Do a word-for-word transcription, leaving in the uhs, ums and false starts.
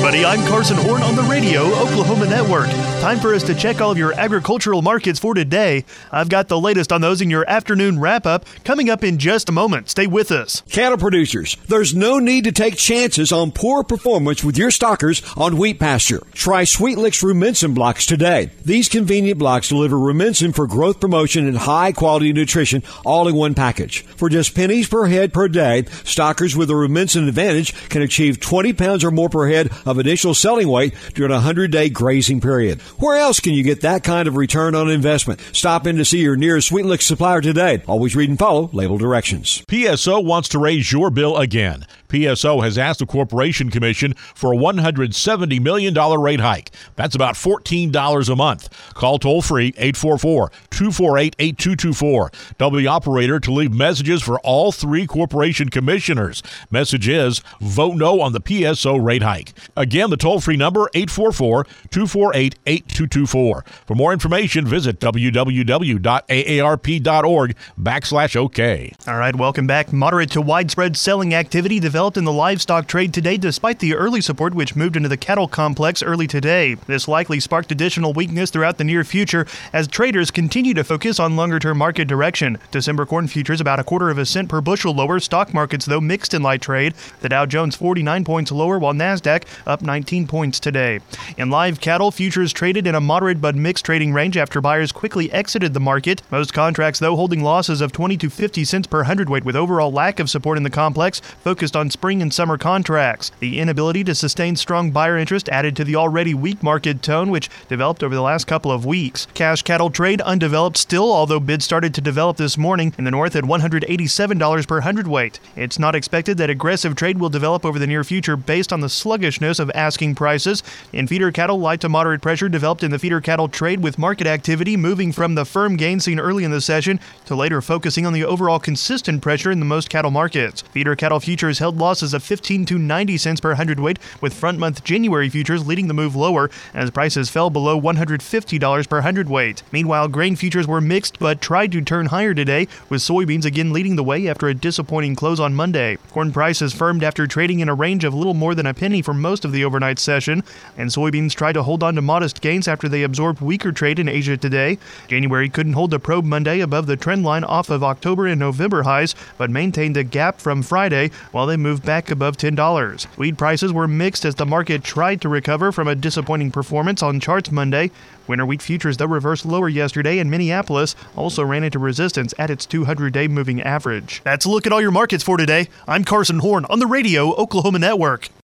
everybody. I'm Carson Horn on the Radio Oklahoma Network. Time for us to check all of your agricultural markets for today. I've got the latest on those in your afternoon wrap-up coming up in just a moment. Stay with us. Cattle producers, there's no need to take chances on poor performance with your stockers on wheat pasture. Try Sweet Licks Rumensin blocks today. These convenient blocks deliver Rumensin for growth promotion and high-quality nutrition all in one package. For just pennies per head per day, stockers with a Rumensin advantage can achieve twenty pounds or more per head of initial selling weight during a hundred-day grazing period. Where else can you get that kind of return on investment? Stop in to see your nearest Sweet Licks supplier today. Always read and follow label directions. P S O wants to raise your bill again. P S O has asked the Corporation Commission for a one hundred seventy million dollars rate hike. That's about fourteen dollars a month. Call toll-free eight four four, two four eight, eight two two four. Tell the operator to leave messages for all three Corporation Commissioners. Message is, vote no on the P S O rate hike. Again, the toll-free number, eight four four, two four eight, eight two two four. For more information, visit www.aarp.org backslash OK. All right, welcome back. Moderate to widespread selling activity developed in the livestock trade today despite the early support which moved into the cattle complex early today. This likely sparked additional weakness throughout the near future as traders continue to focus on longer-term market direction. December corn futures about a quarter of a cent per bushel lower. Stock markets, though, mixed in light trade. The Dow Jones forty-nine points lower, while NASDAQ up nineteen points today. In live cattle, futures traded in a moderate but mixed trading range after buyers quickly exited the market. Most contracts, though, holding losses of twenty to fifty cents per hundredweight, with overall lack of support in the complex focused on spring and summer contracts. The inability to sustain strong buyer interest added to the already weak market tone, which developed over the last couple of weeks. Cash cattle trade undeveloped still, although bids started to develop this morning in the north at one hundred eighty-seven dollars per hundredweight. It's not expected that aggressive trade will develop over the near future based on the sluggishness of asking prices. In feeder cattle, light to moderate pressure developed in the feeder cattle trade, with market activity moving from the firm gain seen early in the session to later focusing on the overall consistent pressure in the most cattle markets. Feeder cattle futures held losses of fifteen to ninety cents per hundredweight, with front month January futures leading the move lower as prices fell below one hundred fifty dollars per hundredweight. Meanwhile, grain futures were mixed but tried to turn higher today, with soybeans again leading the way after a disappointing close on Monday. Corn prices firmed after trading in a range of little more than a penny for most of the overnight session, and soybeans tried to hold on to modest gains after they absorbed weaker trade in Asia today. January couldn't hold the probe Monday above the trend line off of October and November highs, but maintained a gap from Friday while they moved back above ten dollars. Wheat prices were mixed as the market tried to recover from a disappointing performance on charts Monday. Winter wheat futures, though, reversed lower yesterday, and Minneapolis also ran into resistance at its two hundred day moving average. That's a look at all your markets for today. I'm Carson Horn on the Radio Oklahoma Network.